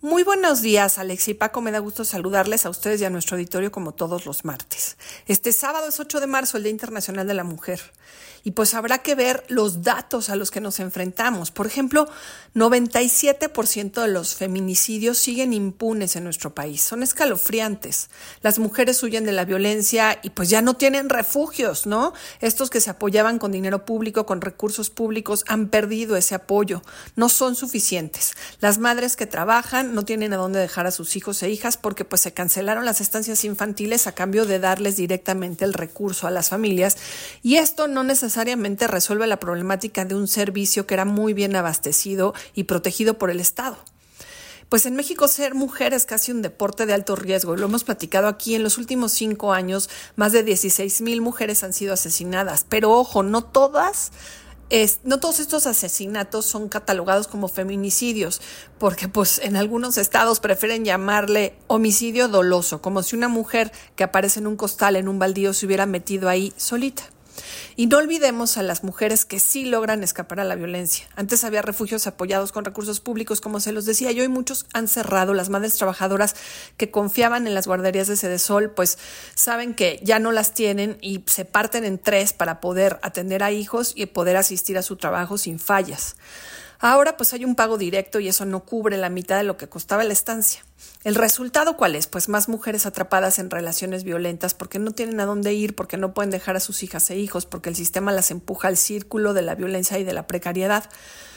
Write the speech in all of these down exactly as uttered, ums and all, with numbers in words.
Muy buenos días, Alex y Paco. Me da gusto saludarles a ustedes y a nuestro auditorio como todos los martes. Este sábado es ocho de marzo, el Día Internacional de la Mujer. Y pues habrá que ver los datos a los que nos enfrentamos. Por ejemplo, noventa y siete por ciento de los feminicidios siguen impunes en nuestro país. Son escalofriantes. Las mujeres huyen de la violencia y pues ya no tienen refugios, ¿no? Estos que se apoyaban con dinero público, con recursos públicos, han perdido ese apoyo. No son suficientes. Las madres que trabajan no tienen a dónde dejar a sus hijos e hijas porque pues se cancelaron las estancias infantiles a cambio de darles directamente el recurso a las familias, y esto no necesariamente resuelve la problemática de un servicio que era muy bien abastecido y protegido por el Estado. Pues en México ser mujer es casi un deporte de alto riesgo y lo hemos platicado aquí. En los últimos cinco años más de dieciséis mil mujeres han sido asesinadas, pero ojo, no todas Es, no todos estos asesinatos son catalogados como feminicidios, porque pues en algunos estados prefieren llamarle homicidio doloso, como si una mujer que aparece en un costal, en un baldío, se hubiera metido ahí solita. Y no olvidemos a las mujeres que sí logran escapar a la violencia. Antes había refugios apoyados con recursos públicos, como se los decía, y hoy muchos han cerrado. Las madres trabajadoras que confiaban en las guarderías de Sedesol, pues saben que ya no las tienen y se parten en tres para poder atender a hijos y poder asistir a su trabajo sin fallas. Ahora pues hay un pago directo y eso no cubre la mitad de lo que costaba la estancia. ¿El resultado cuál es? Pues más mujeres atrapadas en relaciones violentas porque no tienen a dónde ir, porque no pueden dejar a sus hijas e hijos, porque el sistema las empuja al círculo de la violencia y de la precariedad.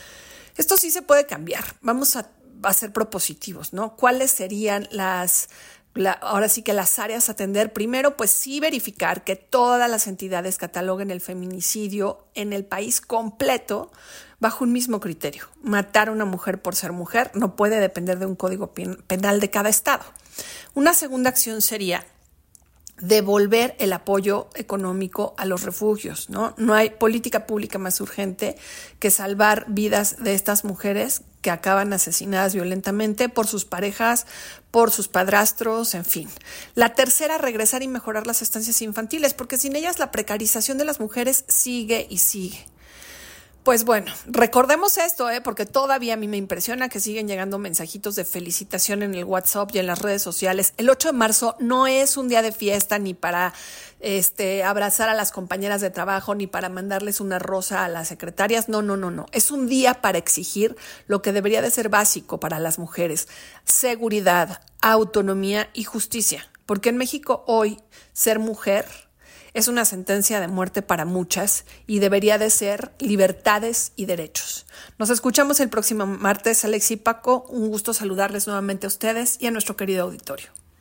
Esto sí se puede cambiar. Vamos a, a ser propositivos, ¿no? ¿Cuáles serían las... La, ahora sí que las áreas a atender? Primero, pues sí verificar que todas las entidades cataloguen el feminicidio en el país completo bajo un mismo criterio. Matar a una mujer por ser mujer no puede depender de un código penal de cada estado. Una segunda acción sería devolver el apoyo económico a los refugios, ¿no? No hay política pública más urgente que salvar vidas de estas mujeres que acaban asesinadas violentamente por sus parejas, por sus padrastros, en fin. La tercera, regresar y mejorar las estancias infantiles, porque sin ellas la precarización de las mujeres sigue y sigue. Pues bueno, recordemos esto, ¿eh? Porque todavía a mí me impresiona que siguen llegando mensajitos de felicitación en el WhatsApp y en las redes sociales. El ocho de marzo no es un día de fiesta ni para este, abrazar a las compañeras de trabajo ni para mandarles una rosa a las secretarias. No, no, no, no. Es un día para exigir lo que debería de ser básico para las mujeres: seguridad, autonomía y justicia. Porque en México hoy ser mujer es una sentencia de muerte para muchas y debería de ser libertades y derechos. Nos escuchamos el próximo martes, Alex y Paco. Un gusto saludarles nuevamente a ustedes y a nuestro querido auditorio.